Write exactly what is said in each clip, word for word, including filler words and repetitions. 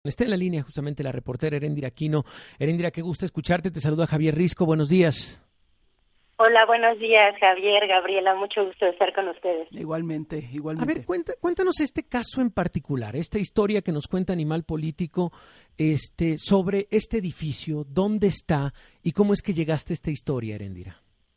Está en la línea justamente la reportera Heréndira Aquino. Heréndira, qué gusto escucharte. Te saluda Javier Risco. Buenos días. Hola, buenos días, Javier, Gabriela. Mucho gusto de estar con ustedes. Igualmente, igualmente. A ver, cuenta, cuéntanos este caso en particular, esta historia que nos cuenta Animal Político este, sobre este edificio, dónde está y cómo es que llegaste a esta historia, Heréndira.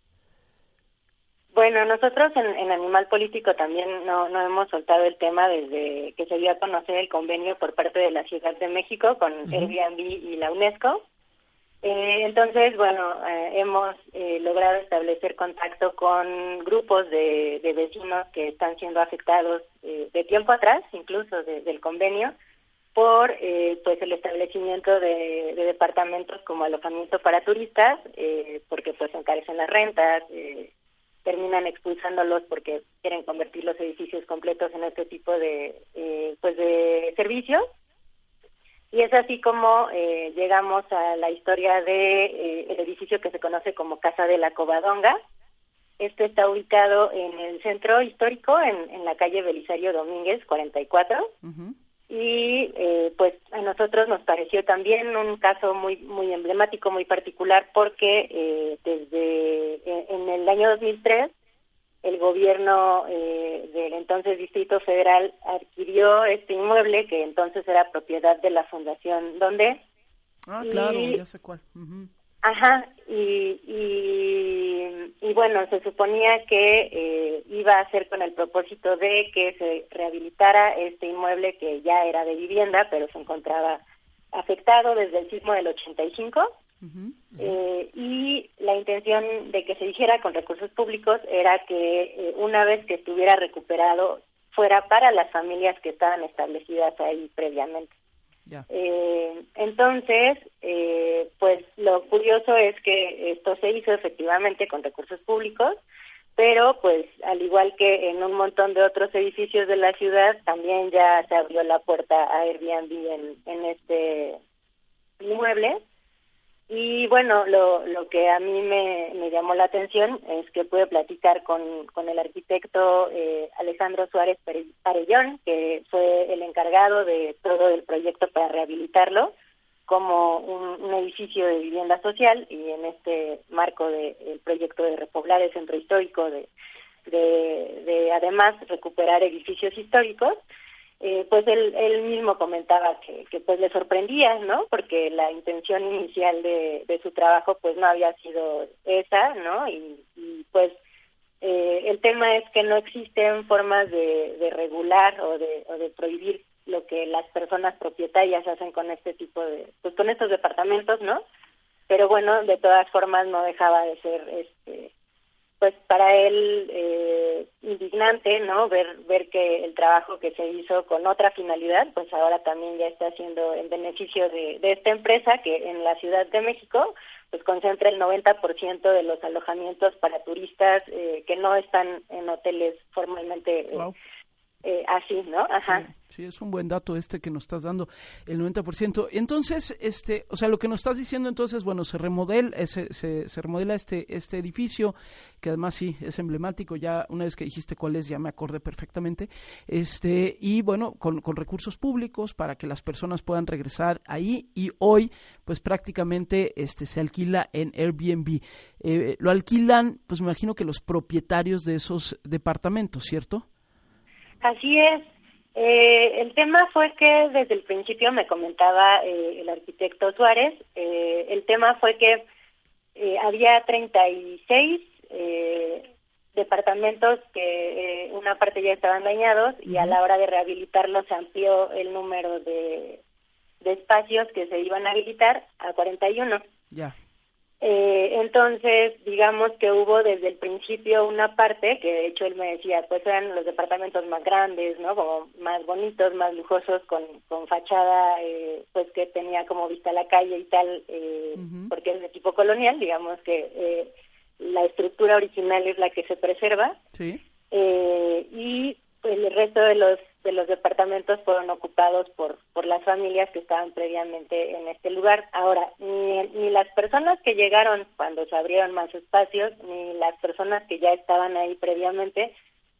Bueno, nosotros en, en Animal Político también no, no hemos soltado el tema desde que se dio a conocer el convenio por parte de la Ciudad de México con uh-huh. Airbnb y la UNESCO. Eh, entonces, bueno, eh, hemos eh, logrado establecer contacto con grupos de, de vecinos que están siendo afectados eh, de tiempo atrás, incluso de, del convenio, por eh, pues el establecimiento de, de departamentos como alojamiento para turistas, eh, porque pues encarecen las rentas, eh, terminan expulsándolos porque quieren convertir los edificios completos en este tipo de eh, pues de servicios. Y es así como eh, llegamos a la historia de eh, el edificio que se conoce como Casa de la Covadonga. Este está ubicado en el centro histórico, en, en la calle Belisario Domínguez, cuarenta y cuatro. Uh-huh. Y eh, pues a nosotros nos pareció también un caso muy muy emblemático, muy particular, porque eh, desde eh, en el año dos mil tres el gobierno eh, del entonces Distrito Federal adquirió este inmueble que entonces era propiedad de la Fundación Donde. Ah, y, claro, ya sé cuál. Uh-huh. Ajá, y, y, y bueno, se suponía que eh, iba a ser con el propósito de que se rehabilitara este inmueble que ya era de vivienda, pero se encontraba afectado desde el sismo del ochenta y cinco. Uh-huh, uh-huh. Eh, y la intención de que se hiciera con recursos públicos era que eh, una vez que estuviera recuperado fuera para las familias que estaban establecidas ahí previamente. Yeah. Eh, entonces, eh, pues lo curioso es que esto se hizo efectivamente con recursos públicos, pero pues al igual que en un montón de otros edificios de la ciudad, también ya se abrió la puerta a Airbnb en, en este inmueble. Y bueno, lo, lo que a mí me, me llamó la atención es que pude platicar con, con el arquitecto eh, Alejandro Suárez Parellón, que fue el encargado de todo el proyecto para rehabilitarlo como un, un edificio de vivienda social, y en este marco del de, proyecto de repoblar el centro histórico, de, de, de además recuperar edificios históricos. Eh, pues él, él mismo comentaba que, que pues le sorprendía, ¿no? Porque la intención inicial de, de su trabajo pues no había sido esa, ¿no? Y, y pues eh, el tema es que no existen formas de, de regular o de, o de prohibir lo que las personas propietarias hacen con este tipo de, pues con estos departamentos, ¿no? Pero bueno, de todas formas no dejaba de ser este pues para él eh, indignante, ¿no? Ver ver que el trabajo que se hizo con otra finalidad, pues ahora también ya está haciendo en beneficio de, de esta empresa que en la Ciudad de México pues concentra el noventa por ciento de los alojamientos para turistas eh, que no están en hoteles formalmente eh, wow. eh, así, ¿no? Ajá. Sí. Sí, es un buen dato este que nos estás dando, el noventa por ciento. Entonces, este, o sea, lo que nos estás diciendo entonces, bueno, se remodela, se, se, se remodela este, este edificio, que además sí, es emblemático, ya una vez que dijiste cuál es, ya me acordé perfectamente, este, y bueno, con, con recursos públicos para que las personas puedan regresar ahí, y hoy, pues prácticamente, este, se alquila en Airbnb. Eh, lo alquilan, pues me imagino que los propietarios de esos departamentos, ¿cierto? Así es. Eh, el tema fue que desde el principio me comentaba eh, el arquitecto Suárez, eh, el tema fue que eh, había treinta y seis eh, departamentos que eh, una parte ya estaban dañados, y uh-huh. a la hora de rehabilitarlos se amplió el número de, de espacios que se iban a habilitar a cuarenta y uno. Ya. Yeah. Eh, entonces, digamos que hubo desde el principio una parte que de hecho él me decía, pues eran los departamentos más grandes, ¿no? Como más bonitos, más lujosos, con, con fachada, eh, pues que tenía como vista a la calle y tal, eh, uh-huh. porque es de tipo colonial, digamos que eh, la estructura original es la que se preserva. Sí. Eh, y pues, el resto de los de los departamentos fueron ocupados por por las familias que estaban previamente en este lugar. Ahora, ni, ni las personas que llegaron cuando se abrieron más espacios, ni las personas que ya estaban ahí previamente,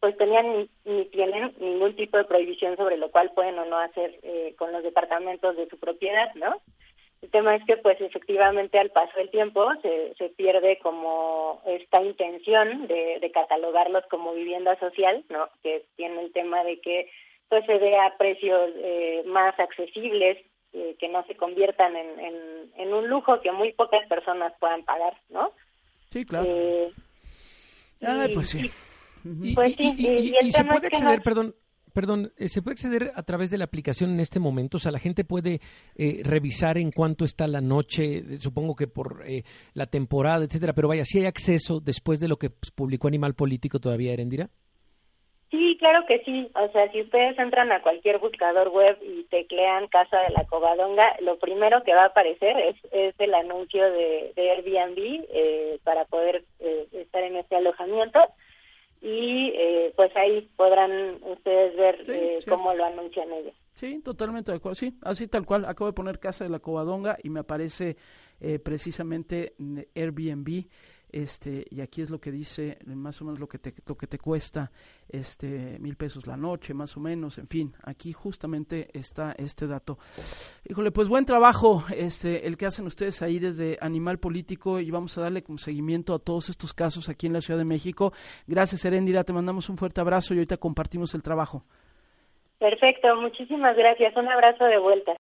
pues tenían ni, ni tienen ningún tipo de prohibición sobre lo cual pueden o no hacer eh, con los departamentos de su propiedad, ¿no? El tema es que, pues, efectivamente, al paso del tiempo se, se pierde como esta intención de, de catalogarlos como vivienda social, ¿no? Que tiene el tema de que, pues, se dé a precios eh, más accesibles, eh, que no se conviertan en, en, en un lujo que muy pocas personas puedan pagar, ¿no? Sí, claro. Eh, Ay, y, pues sí. Y, pues sí, y, y, y, y el y se tema puede es que acceder, no... perdón, perdón, eh, se puede acceder a través de la aplicación en este momento, o sea, la gente puede eh, revisar en cuánto está la noche, eh, supongo que por eh, la temporada, etcétera, pero vaya, ¿sí hay acceso después de lo que pues, publicó Animal Político todavía, Erendira? Sí, claro que sí. O sea, si ustedes entran a cualquier buscador web y teclean Casa de la Covadonga, lo primero que va a aparecer es, es el anuncio de, de Airbnb eh, para poder eh, estar en este alojamiento. Y eh, pues ahí podrán ustedes ver Sí, eh, cómo lo anuncian ellos. Sí, totalmente de acuerdo. Sí, así tal cual. Acabo de poner Casa de la Covadonga y me aparece eh, precisamente Airbnb. Este, y aquí es lo que dice, más o menos lo que te, lo que te cuesta, este, mil pesos la noche, más o menos, en fin, aquí justamente está este dato. Híjole, pues buen trabajo, este, el que hacen ustedes ahí desde Animal Político, y vamos a darle como seguimiento a todos estos casos aquí en la Ciudad de México. Gracias, Erendira, te mandamos un fuerte abrazo y ahorita compartimos el trabajo. Perfecto, muchísimas gracias, un abrazo de vuelta.